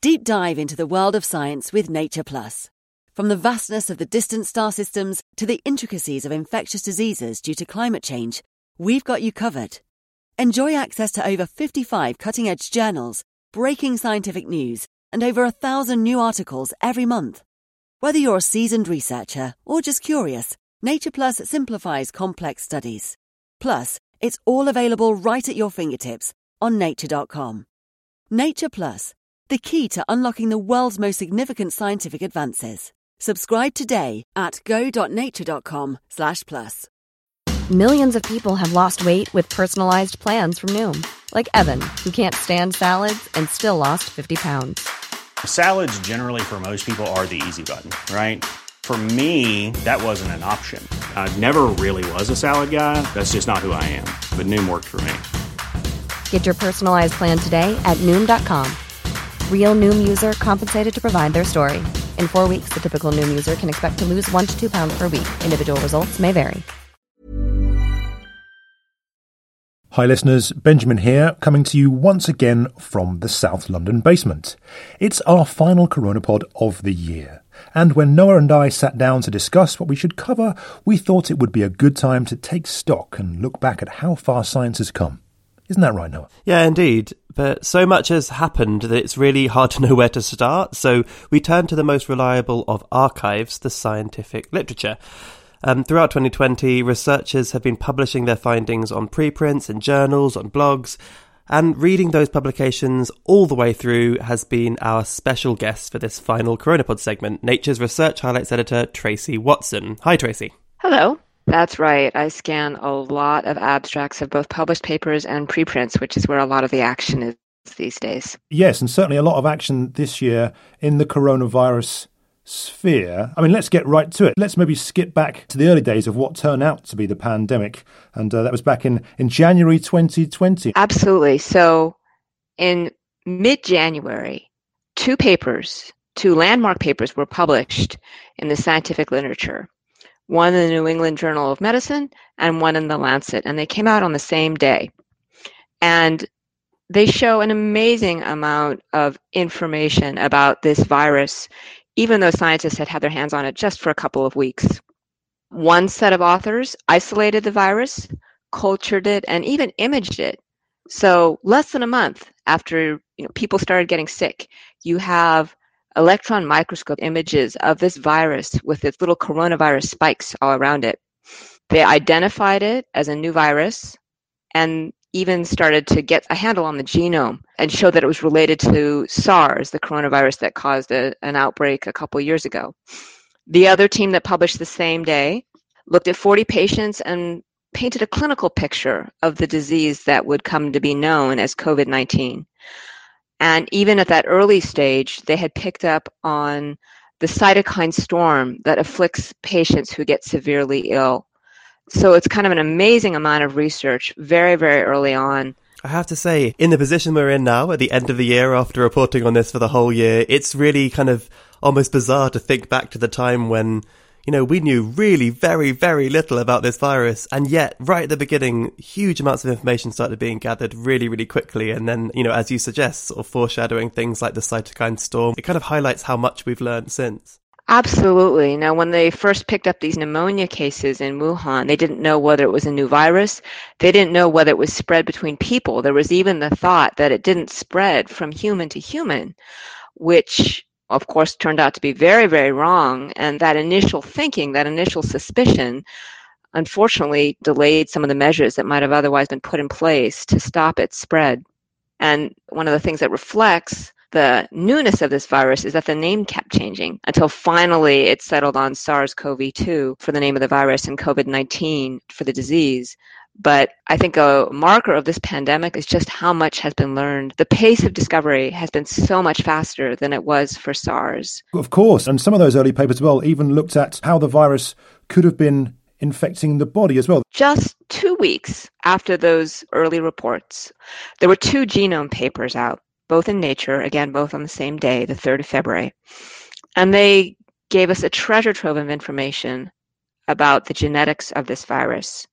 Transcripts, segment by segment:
Deep dive into the world of science with Nature Plus. From the vastness of the distant star systems to the intricacies of infectious diseases due to climate change, we've got you covered. Enjoy access to over 55 cutting-edge journals, breaking scientific news, and over 1,000 new articles every month. Whether you're a seasoned researcher or just curious, Nature Plus simplifies complex studies. Plus, it's all available right at your fingertips on nature.com. Nature Plus, the key to unlocking the world's most significant scientific advances. Subscribe today at go.nature.com/plus. Millions of people have lost weight with personalized plans from Noom. Like Evan, who can't stand salads and still lost 50 pounds. Salads generally for most people are the easy button, right? For me, that wasn't an option. I never really was a salad guy. That's just not who I am. But Noom worked for me. Get your personalized plan today at Noom.com. Real Noom user compensated to provide their story. In 4 weeks, the typical Noom user can expect to lose 1 to 2 pounds per week. Individual results may vary. Hi listeners, Benjamin here, coming to you once again from the South London basement. It's our final Coronapod of the year, and when Noah and I sat down to discuss what we should cover, we thought it would be a good time to take stock and look back at how far science has come. Isn't that right, Noah? Yeah, indeed. But so much has happened that it's really hard to know where to start, so we turn to the most reliable of archives, the scientific literature. Throughout 2020, researchers have been publishing their findings on preprints and journals, on blogs, and reading those publications all the way through has been our special guest for this final Coronapod segment, Nature's Research Highlights editor, Tracy Watson. Hi, Tracy. Hello. That's right. I scan a lot of abstracts of both published papers and preprints, which is where a lot of the action is these days. Yes, and certainly a lot of action this year in the coronavirus sphere. I mean, let's get right to it. Let's maybe skip back to the early days of what turned out to be the pandemic. And that was back in January 2020. Absolutely. So in mid-January, two landmark papers were published in the scientific literature. One in the New England Journal of Medicine and one in the Lancet. And they came out on the same day. And they show an amazing amount of information about this virus, even though scientists had had their hands on it just for a couple of weeks. One set of authors isolated the virus, cultured it, and even imaged it. So less than a month after people started getting sick, you have electron microscope images of this virus with its little coronavirus spikes all around it. They identified it as a new virus and even started to get a handle on the genome and show that it was related to SARS, the coronavirus that caused an outbreak a couple years ago. The other team that published the same day looked at 40 patients and painted a clinical picture of the disease that would come to be known as COVID-19. And even at that early stage, they had picked up on the cytokine storm that afflicts patients who get severely ill. So it's kind of an amazing amount of research very, very early on. I have to say, in the position we're in now, at the end of the year, after reporting on this for the whole year, it's really kind of almost bizarre to think back to the time when, we knew really very, very little about this virus. And yet, right at the beginning, huge amounts of information started being gathered really, really quickly. And then, as you suggest, sort of foreshadowing things like the cytokine storm, it kind of highlights how much we've learned since. Absolutely. Now, when they first picked up these pneumonia cases in Wuhan, they didn't know whether it was a new virus. They didn't know whether it was spread between people. There was even the thought that it didn't spread from human to human, which, of course, turned out to be very, very wrong. And that initial thinking, that initial suspicion, unfortunately delayed some of the measures that might have otherwise been put in place to stop its spread. And one of the things that reflects the newness of this virus is that the name kept changing until finally it settled on SARS-CoV-2 for the name of the virus and COVID-19 for the disease. But I think a marker of this pandemic is just how much has been learned. The pace of discovery has been so much faster than it was for SARS. Of course, and some of those early papers as well even looked at how the virus could have been infecting the body as well. Just 2 weeks after those early reports, there were 2 genome papers out, both in Nature, again, both on the same day, the 3rd of February. And they gave us a treasure trove of information about the genetics of this virus.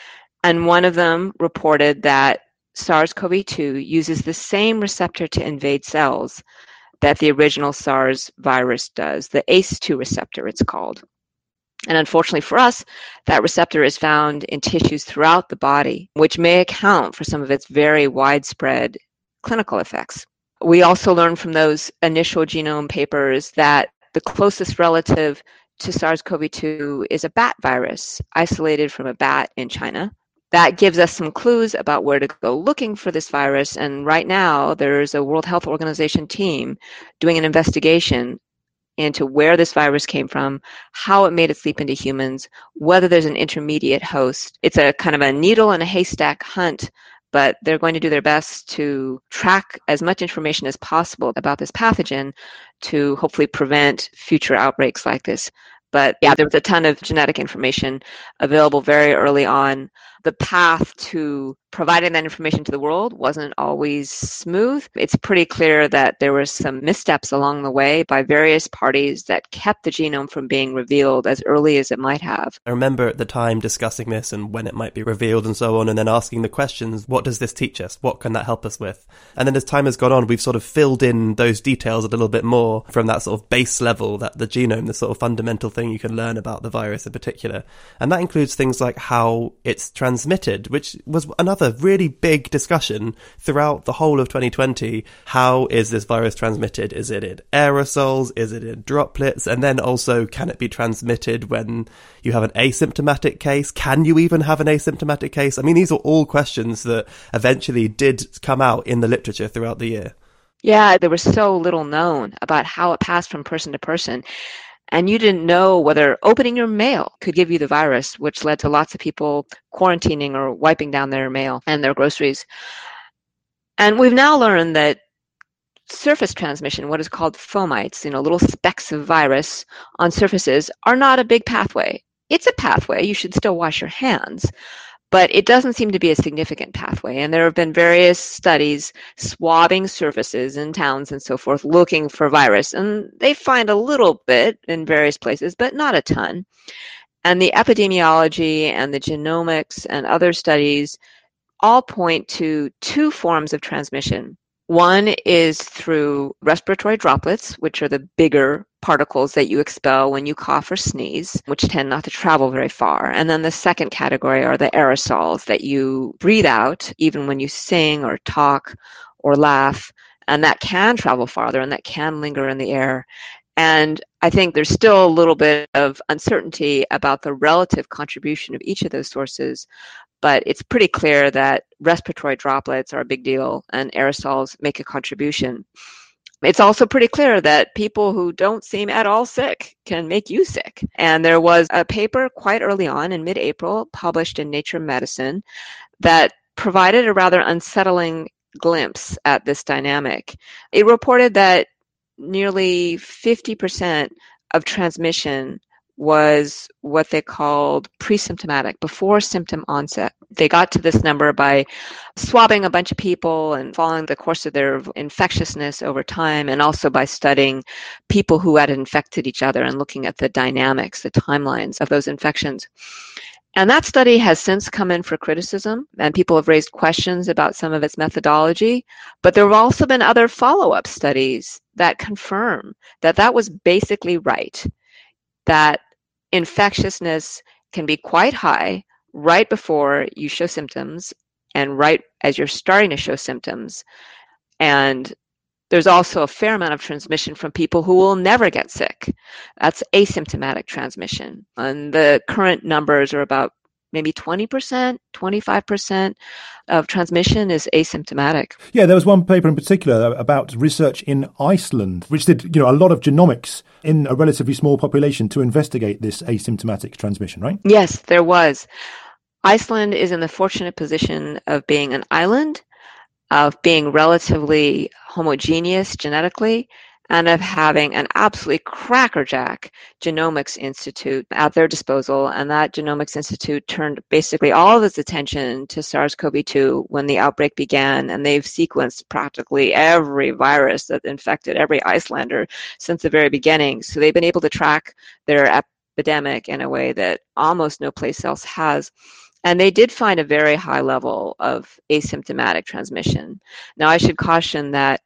And one of them reported that SARS-CoV-2 uses the same receptor to invade cells that the original SARS virus does, the ACE2 receptor, it's called. And unfortunately for us, that receptor is found in tissues throughout the body, which may account for some of its very widespread clinical effects. We also learned from those initial genome papers that the closest relative to SARS-CoV-2 is a bat virus isolated from a bat in China. That gives us some clues about where to go looking for this virus. And right now, there's a World Health Organization team doing an investigation into where this virus came from, how it made its leap into humans, whether there's an intermediate host. It's a kind of a needle in a haystack hunt, but they're going to do their best to track as much information as possible about this pathogen to hopefully prevent future outbreaks like this. But yeah, there was a ton of genetic information available very early on. The path to providing that information to the world wasn't always smooth. It's pretty clear that there were some missteps along the way by various parties that kept the genome from being revealed as early as it might have. I remember at the time discussing this and when it might be revealed and so on, and then asking the questions, what does this teach us? What can that help us with? And then as time has gone on, we've sort of filled in those details a little bit more from that sort of base level, that the genome, the sort of fundamental thing you can learn about the virus in particular. And that includes things like how it's transmitted, which was another really big discussion throughout the whole of 2020. How is this virus transmitted? Is it in aerosols? Is it in droplets? And then also, can it be transmitted when you have an asymptomatic case? Can you even have an asymptomatic case? I mean, these are all questions that eventually did come out in the literature throughout the year. Yeah, there was so little known about how it passed from person to person. And you didn't know whether opening your mail could give you the virus, which led to lots of people quarantining or wiping down their mail and their groceries. And we've now learned that surface transmission, what is called fomites, little specks of virus on surfaces, are not a big pathway. It's a pathway. You should still wash your hands. But it doesn't seem to be a significant pathway. And there have been various studies swabbing surfaces in towns and so forth, looking for virus. And they find a little bit in various places, but not a ton. And the epidemiology and the genomics and other studies all point to two forms of transmission. One is through respiratory droplets, which are the bigger particles that you expel when you cough or sneeze, which tend not to travel very far. And then the second category are the aerosols that you breathe out, even when you sing or talk or laugh, and that can travel farther and that can linger in the air. And I think there's still a little bit of uncertainty about the relative contribution of each of those sources. But it's pretty clear that respiratory droplets are a big deal and aerosols make a contribution. It's also pretty clear that people who don't seem at all sick can make you sick. And there was a paper quite early on in mid-April published in Nature Medicine that provided a rather unsettling glimpse at this dynamic. It reported that nearly 50% of transmission was what they called pre-symptomatic, before symptom onset. They got to this number by swabbing a bunch of people and following the course of their infectiousness over time, and also by studying people who had infected each other and looking at the dynamics, the timelines of those infections. And that study has since come in for criticism, and people have raised questions about some of its methodology. But there have also been other follow-up studies that confirm that that was basically right, that infectiousness can be quite high right before you show symptoms and right as you're starting to show symptoms. And there's also a fair amount of transmission from people who will never get sick. That's asymptomatic transmission. And the current numbers are about maybe 20%, 25% of transmission is asymptomatic. Yeah, there was one paper in particular about research in Iceland, which did a lot of genomics in a relatively small population to investigate this asymptomatic transmission, right? Yes, there was. Iceland is in the fortunate position of being an island, of being relatively homogeneous genetically, and of having an absolutely crackerjack genomics institute at their disposal. And that genomics institute turned basically all of its attention to SARS-CoV-2 when the outbreak began, and they've sequenced practically every virus that infected every Icelander since the very beginning. So they've been able to track their epidemic in a way that almost no place else has. And they did find a very high level of asymptomatic transmission. Now, I should caution that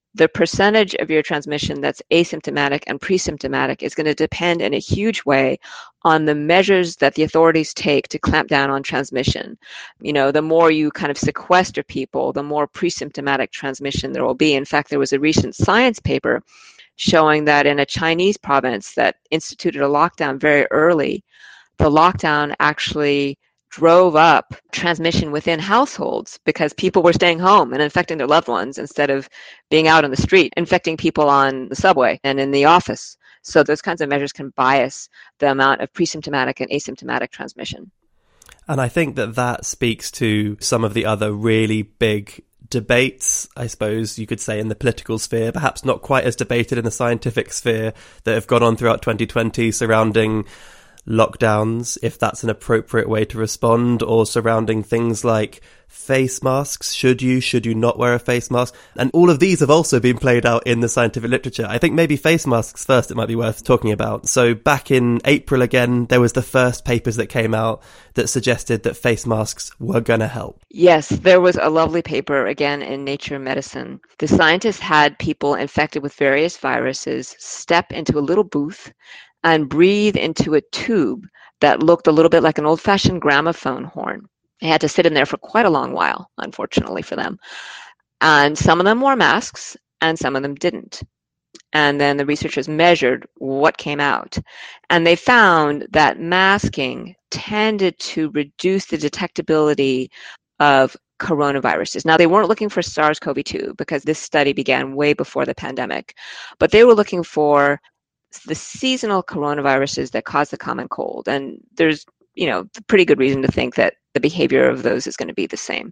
the percentage of your transmission that's asymptomatic and pre-symptomatic is going to depend in a huge way on the measures that the authorities take to clamp down on transmission. The more you kind of sequester people, the more pre-symptomatic transmission there will be. In fact, there was a recent Science paper showing that in a Chinese province that instituted a lockdown very early, the lockdown actually drove up transmission within households because people were staying home and infecting their loved ones instead of being out on the street, infecting people on the subway and in the office. So those kinds of measures can bias the amount of pre-symptomatic and asymptomatic transmission. And I think that speaks to some of the other really big debates, I suppose you could say, in the political sphere, perhaps not quite as debated in the scientific sphere, that have gone on throughout 2020 surrounding lockdowns, if that's an appropriate way to respond, or surrounding things like face masks. Should you not wear a face mask? And all of these have also been played out in the scientific literature. I think maybe face masks first, it might be worth talking about. So back in April again, there was the first papers that came out that suggested that face masks were going to help. Yes, there was a lovely paper again in Nature Medicine. The scientists had people infected with various viruses step into a little booth and breathe into a tube that looked a little bit like an old-fashioned gramophone horn. They had to sit in there for quite a long while, unfortunately for them. And some of them wore masks, and some of them didn't. And then the researchers measured what came out. And they found that masking tended to reduce the detectability of coronaviruses. Now, they weren't looking for SARS-CoV-2 because this study began way before the pandemic, but they were looking for the seasonal coronaviruses that cause the common cold. And there's, pretty good reason to think that the behavior of those is going to be the same.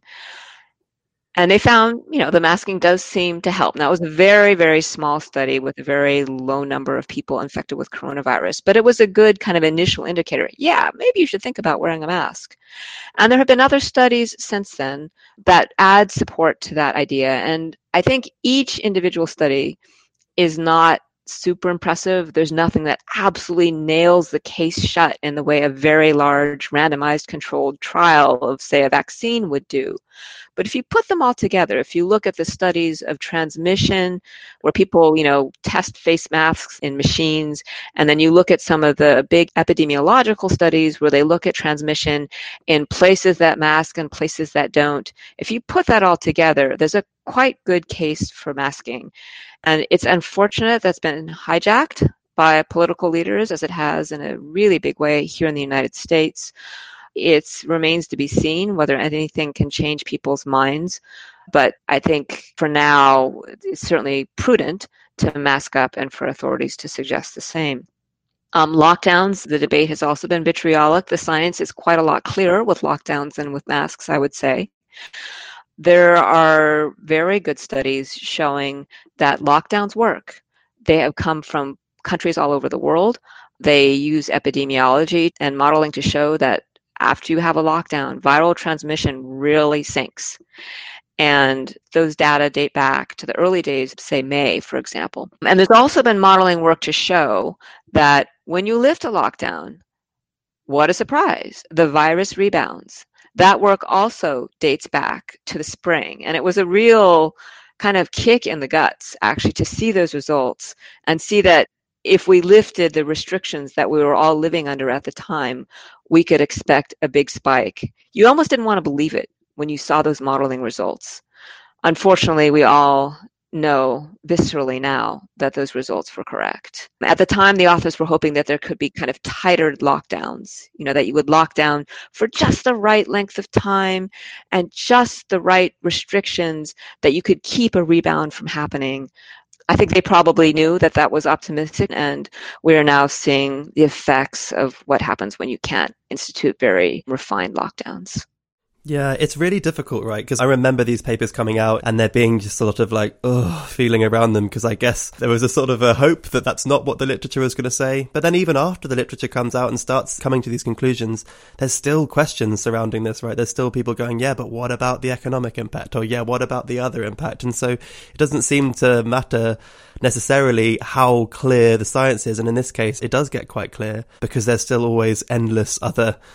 And they found, the masking does seem to help. Now, it was a very, very small study with a very low number of people infected with coronavirus, but it was a good kind of initial indicator. Yeah, maybe you should think about wearing a mask. And there have been other studies since then that add support to that idea. And I think each individual study is not super impressive. There's nothing that absolutely nails the case shut in the way a very large randomized controlled trial of, say, a vaccine would do. But if you put them all together, if you look at the studies of transmission where people, test face masks in machines, and then you look at some of the big epidemiological studies where they look at transmission in places that mask and places that don't, if you put that all together, there's a quite good case for masking. And it's unfortunate that's been hijacked by political leaders, as it has in a really big way here in the United States. It remains to be seen whether anything can change people's minds. But I think for now, it's certainly prudent to mask up and for authorities to suggest the same. Lockdowns, the debate has also been vitriolic. The science is quite a lot clearer with lockdowns than with masks, I would say. There are very good studies showing that lockdowns work. They have come from countries all over the world. They use epidemiology and modeling to show that after you have a lockdown, viral transmission really sinks. And those data date back to the early days, say May, for example. And there's also been modeling work to show that when you lift a lockdown, what a surprise, the virus rebounds. That work also dates back to the spring. And it was a real kind of kick in the guts, actually, to see those results and see that if we lifted the restrictions that we were all living under at the time, we could expect a big spike. You almost didn't want to believe it when you saw those modeling results. Unfortunately, we all know viscerally now that those results were correct. At the time, the authors were hoping that there could be kind of tighter lockdowns, that you would lock down for just the right length of time and just the right restrictions that you could keep a rebound from happening. I think they probably knew that that was optimistic, and we are now seeing the effects of what happens when you can't institute very refined lockdowns. Yeah, it's really difficult, right? Because I remember these papers coming out and there being just sort of like, feeling around them, because I guess there was a sort of a hope that that's not what the literature was going to say. But then even after the literature comes out and starts coming to these conclusions, there's still questions surrounding this, right? There's still people going, yeah, but what about the economic impact? Or yeah, what about the other impact? And so it doesn't seem to matter necessarily how clear the science is. And in this case, it does get quite clear because there's still always endless other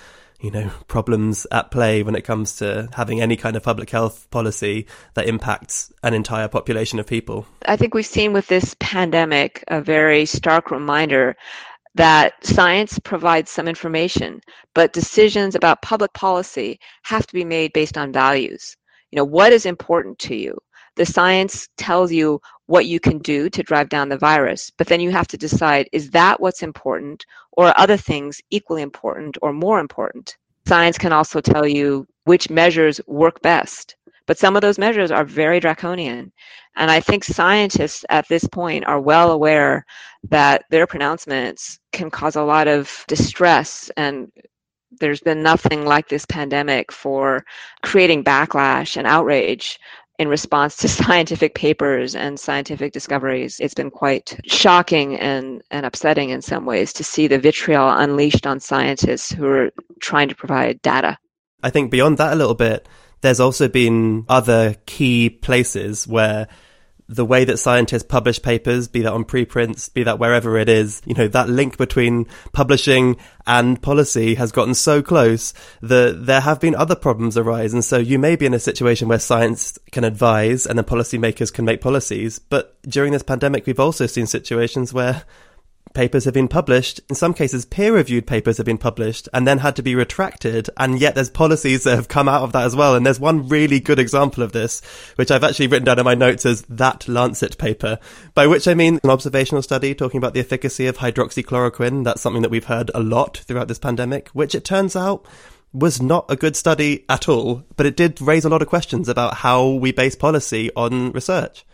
problems at play when it comes to having any kind of public health policy that impacts an entire population of people. I think we've seen with this pandemic a very stark reminder that science provides some information, but decisions about public policy have to be made based on values. What is important to you? The science tells you what you can do to drive down the virus, but then you have to decide, is that what's important, or are other things equally important or more important? Science can also tell you which measures work best, but some of those measures are very draconian. And I think scientists at this point are well aware that their pronouncements can cause a lot of distress, and there's been nothing like this pandemic for creating backlash and outrage in response to scientific papers and scientific discoveries. It's been quite shocking and upsetting in some ways to see the vitriol unleashed on scientists who are trying to provide data. I think beyond that a little bit, there's also been other key places where the way that scientists publish papers, be that on preprints, be that wherever it is, that link between publishing and policy has gotten so close that there have been other problems arise. And so you may be in a situation where science can advise and then policymakers can make policies. But during this pandemic, we've also seen situations where papers have been published, in some cases peer-reviewed papers have been published and then had to be retracted, and yet there's policies that have come out of that as well. And there's one really good example of this, which I've actually written down in my notes as that Lancet paper, by which I mean an observational study talking about the efficacy of hydroxychloroquine. That's something that we've heard a lot throughout this pandemic, which it turns out was not a good study at all, but it did raise a lot of questions about how we base policy on research.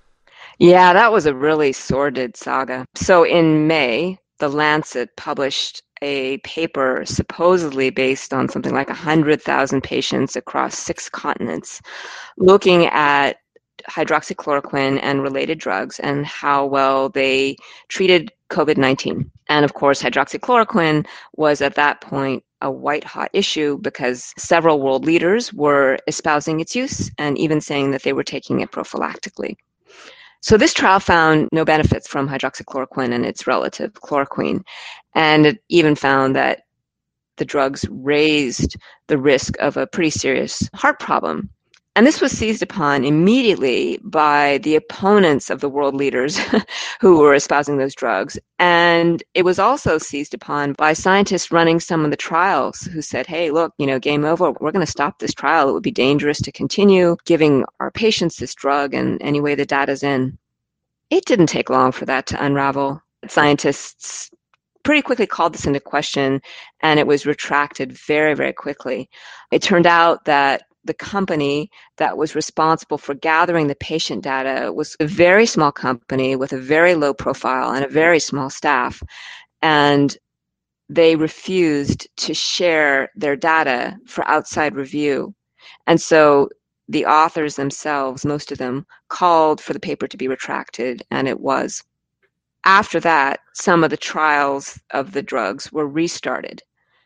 Yeah, that was a really sordid saga. So in May, The Lancet published a paper supposedly based on something like 100,000 patients across 6 continents, looking at hydroxychloroquine and related drugs and how well they treated COVID-19. And of course, hydroxychloroquine was at that point a white-hot issue because several world leaders were espousing its use and even saying that they were taking it prophylactically. So this trial found no benefits from hydroxychloroquine and its relative chloroquine, and it even found that the drugs raised the risk of a pretty serious heart problem. And this was seized upon immediately by the opponents of the world leaders who were espousing those drugs. And it was also seized upon by scientists running some of the trials who said, hey, look, game over. We're going to stop this trial. It would be dangerous to continue giving our patients this drug and anyway the data's in. It didn't take long for that to unravel. Scientists pretty quickly called this into question, and it was retracted very, very quickly. It turned out that the company that was responsible for gathering the patient data was a very small company with a very low profile and a very small staff. And they refused to share their data for outside review. And so the authors themselves, most of them, called for the paper to be retracted, and it was. After that, some of the trials of the drugs were restarted.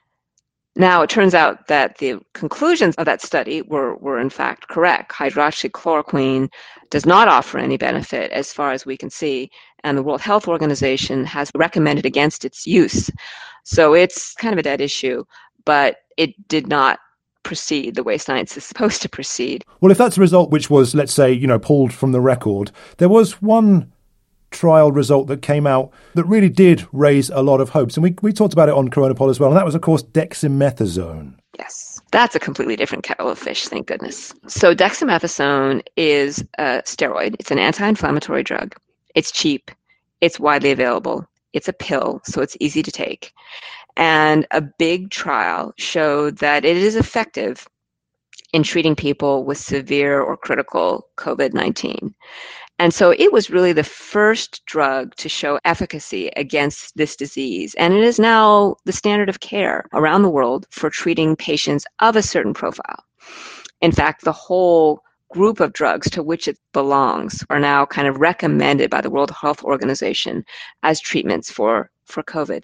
Now, it turns out that the conclusions of that study were in fact correct. Hydroxychloroquine does not offer any benefit as far as we can see, and the World Health Organization has recommended against its use. So it's kind of a dead issue, but it did not proceed the way science is supposed to proceed. Well, if that's a result which was, let's say, pulled from the record, there was one trial result that came out that really did raise a lot of hopes. And we talked about it on Coronapod as well. And that was, of course, dexamethasone. Yes, that's a completely different kettle of fish, thank goodness. So dexamethasone is a steroid. It's an anti-inflammatory drug. It's cheap. It's widely available. It's a pill, so it's easy to take. And a big trial showed that it is effective in treating people with severe or critical COVID-19. And so it was really the first drug to show efficacy against this disease. And it is now the standard of care around the world for treating patients of a certain profile. In fact, the whole group of drugs to which it belongs are now kind of recommended by the World Health Organization as treatments for COVID.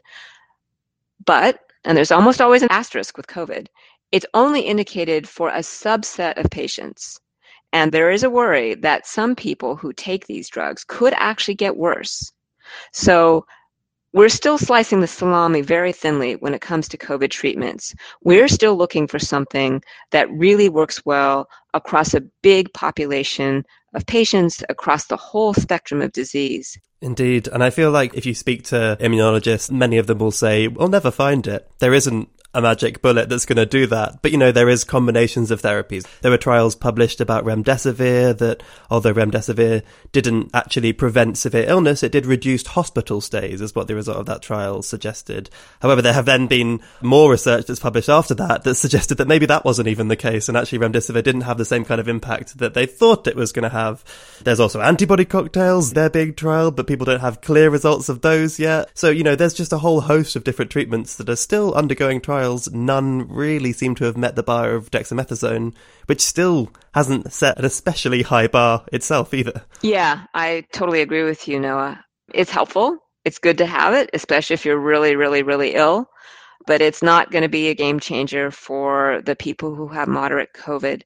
But, and there's almost always an asterisk with COVID, it's only indicated for a subset of patients. And there is a worry that some people who take these drugs could actually get worse. So we're still slicing the salami very thinly when it comes to COVID treatments. We're still looking for something that really works well across a big population of patients across the whole spectrum of disease. Indeed. And I feel like if you speak to immunologists, many of them will say, we'll never find it. There isn't a magic bullet that's going to do that. But, there is combinations of therapies. There were trials published about remdesivir that, although remdesivir didn't actually prevent severe illness, it did reduce hospital stays, is what the result of that trial suggested. However, there have then been more research that's published after that that suggested that maybe that wasn't even the case, and actually remdesivir didn't have the same kind of impact that they thought it was going to have. There's also antibody cocktails, their big trial, but people don't have clear results of those yet. So, there's just a whole host of different treatments that are still undergoing trials. None really seem to have met the bar of dexamethasone, which still hasn't set an especially high bar itself either. Yeah, I totally agree with you, Noah. It's helpful. It's good to have it, especially if you're really, really, really ill. But it's not going to be a game changer for the people who have moderate COVID.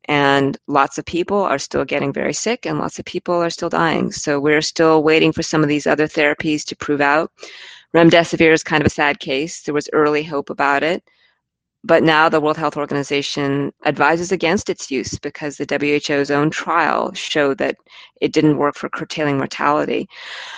And lots of people are still getting very sick, and lots of people are still dying. So we're still waiting for some of these other therapies to prove out. Remdesivir is kind of a sad case. There was early hope about it, but now the World Health Organization advises against its use because the WHO's own trial showed that it didn't work for curtailing mortality.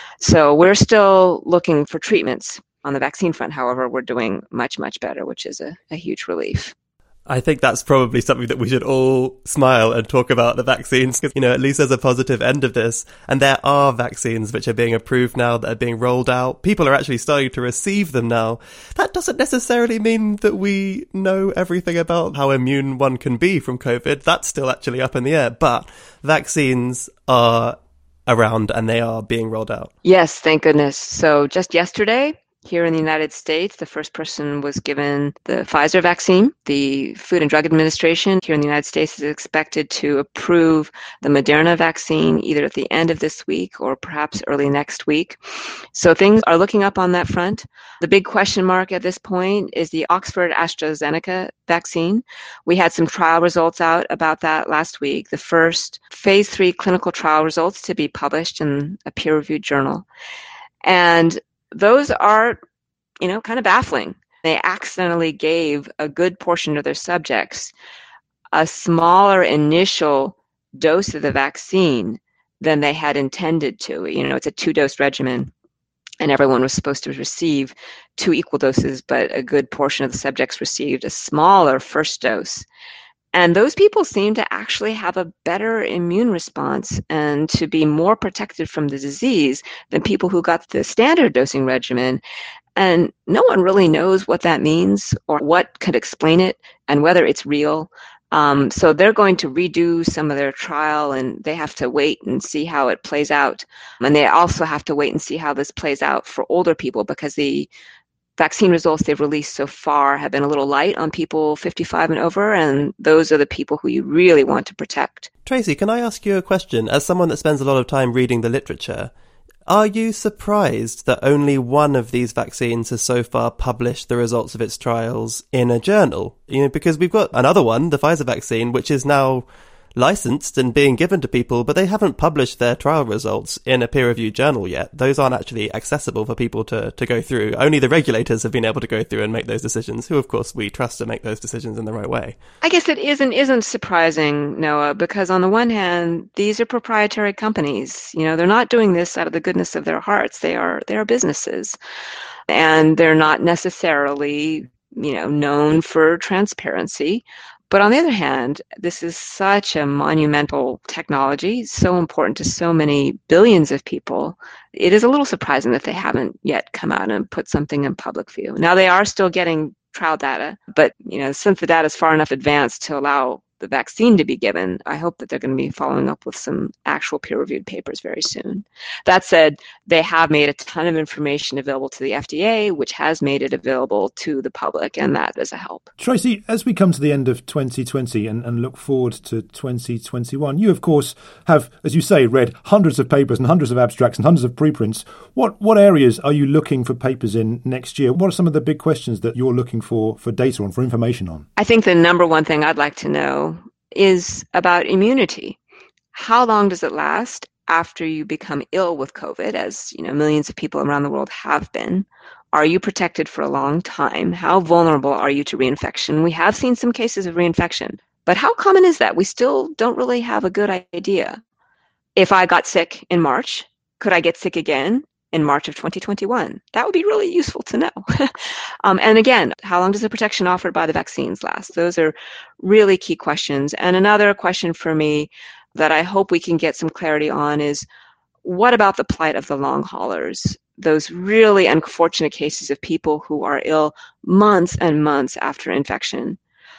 So we're still looking for treatments. On the vaccine front, however, we're doing much, much better, which is a huge relief. I think that's probably something that we should all smile and talk about, the vaccines, because, at least there's a positive end of this. And there are vaccines which are being approved now, that are being rolled out. People are actually starting to receive them now. That doesn't necessarily mean that we know everything about how immune one can be from COVID. That's still actually up in the air. But vaccines are around and they are being rolled out. Yes, thank goodness. So just yesterday, here in the United States, the first person was given the Pfizer vaccine. The Food and Drug Administration here in the United States is expected to approve the Moderna vaccine either at the end of this week or perhaps early next week. So things are looking up on that front. The big question mark at this point is the Oxford AstraZeneca vaccine. We had some trial results out about that last week, the first phase 3 clinical trial results to be published in a peer-reviewed journal. And those are, kind of baffling. They accidentally gave a good portion of their subjects a smaller initial dose of the vaccine than they had intended to. It's a 2-dose regimen, and everyone was supposed to receive 2 equal doses, but a good portion of the subjects received a smaller first dose. And those people seem to actually have a better immune response and to be more protected from the disease than people who got the standard dosing regimen. And no one really knows what that means or what could explain it and whether it's real. So they're going to redo some of their trial, and they have to wait and see how it plays out. And they also have to wait and see how this plays out for older people, because the vaccine results they've released so far have been a little light on people 55 and over, and those are the people who you really want to protect. Tracy, can I ask you a question? As someone that spends a lot of time reading the literature, are you surprised that only one of these vaccines has so far published the results of its trials in a journal? Because we've got another one, the Pfizer vaccine, which is now licensed and being given to people, but they haven't published their trial results in a peer-reviewed journal yet. Those aren't actually accessible for people to go through. Only the regulators have been able to go through and make those decisions, who of course we trust to make those decisions in the right way. I guess it isn't surprising, Noah, because on the one hand, these are proprietary companies. They're not doing this out of the goodness of their hearts. They are businesses, and they're not necessarily, known for transparency. But on the other hand, this is such a monumental technology, so important to so many billions of people. It is a little surprising that they haven't yet come out and put something in public view. Now, they are still getting trial data, but since the data is far enough advanced to allow the vaccine to be given, I hope that they're going to be following up with some actual peer-reviewed papers very soon. That said, they have made a ton of information available to the FDA, which has made it available to the public, and that is a help. Tracy, as we come to the end of 2020 and look forward to 2021, you, of course, have, as you say, read hundreds of papers and hundreds of abstracts and hundreds of preprints. What areas are you looking for papers in next year? What are some of the big questions that you're looking for data on, for information on? I think the number one thing I'd like to know is about immunity. How long does it last? after you become ill with COVID, as millions of people around the world have been? Are you protected for a long time? How vulnerable are you to reinfection? We have seen some cases of reinfection, but how common is that? We still don't really have a good idea. If I got sick in March, could I get sick again in March of 2021? That would be really useful to know. And again, how long does the protection offered by the vaccines last? Those are really key questions. And another question for me that I hope we can get some clarity on is, what about the plight of the long haulers? Those really unfortunate cases of people who are ill months and months after infection.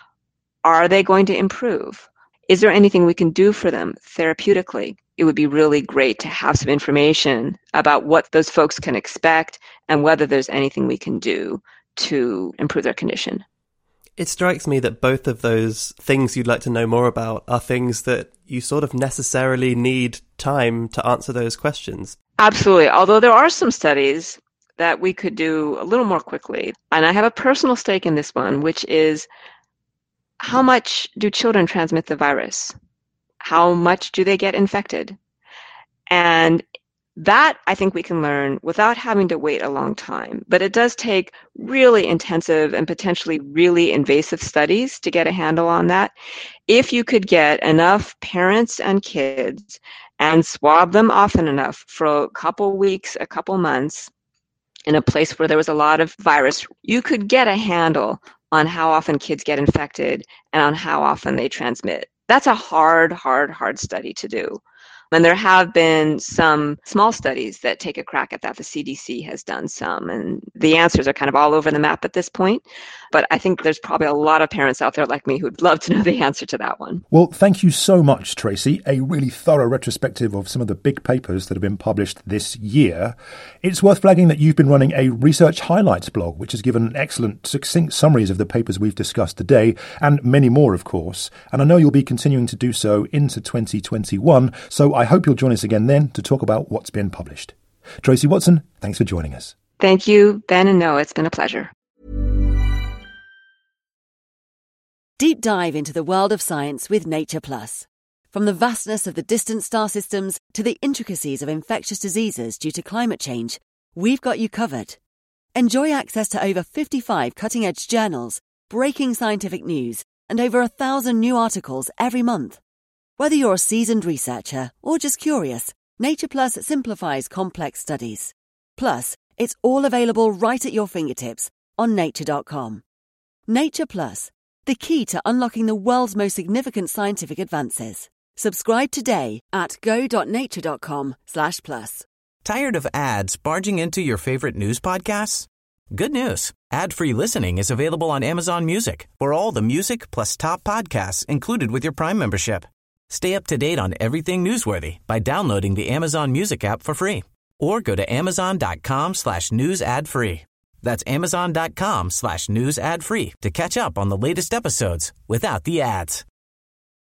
Are they going to improve? Is there anything we can do for them therapeutically? It would be really great to have some information about what those folks can expect and whether there's anything we can do to improve their condition. It strikes me that both of those things you'd like to know more about are things that you sort of necessarily need time to answer those questions. Absolutely. Although there are some studies that we could do a little more quickly. And I have a personal stake in this one, which is, how much do children transmit the virus? How much do they get infected? And that I think we can learn without having to wait a long time. But it does take really intensive and potentially really invasive studies to get a handle on that. If you could get enough parents and kids and swab them often enough for a couple weeks, a couple months, in a place where there was a lot of virus, you could get a handle on how often kids get infected and on how often they transmit. That's a hard study to do. And there have been some small studies that take a crack at that. The CDC has done some, and the answers are kind of all over the map at this point. But I think there's probably a lot of parents out there like me who'd love to know the answer to that one. Well, thank you so much, Tracy. A really thorough retrospective of some of the big papers that have been published this year. It's worth flagging that you've been running a research highlights blog, which has given excellent, succinct summaries of the papers we've discussed today, and many more, of course. And I know you'll be continuing to do so into 2021, so I hope you'll join us again then to talk about what's been published. Tracy Watson, thanks for joining us. Thank you, Ben and Noah. It's been a pleasure. Deep dive into the world of science with Nature Plus. From the vastness of the distant star systems to the intricacies of infectious diseases due to climate change, we've got you covered. Enjoy access to over 55 cutting-edge journals, breaking scientific news, and over 1,000 new articles every month. Whether you're a seasoned researcher or just curious, Nature Plus simplifies complex studies. Plus, it's all available right at your fingertips on nature.com. Nature Plus, the key to unlocking the world's most significant scientific advances. Subscribe today at go.nature.com/plus. Tired of ads barging into your favorite news podcasts? Good news. Ad-free listening is available on Amazon Music for all the music plus top podcasts included with your Prime membership. Stay up to date on everything newsworthy by downloading the Amazon Music app for free or go to amazon.com/news ad free. That's amazon.com/news ad free to catch up on the latest episodes without the ads.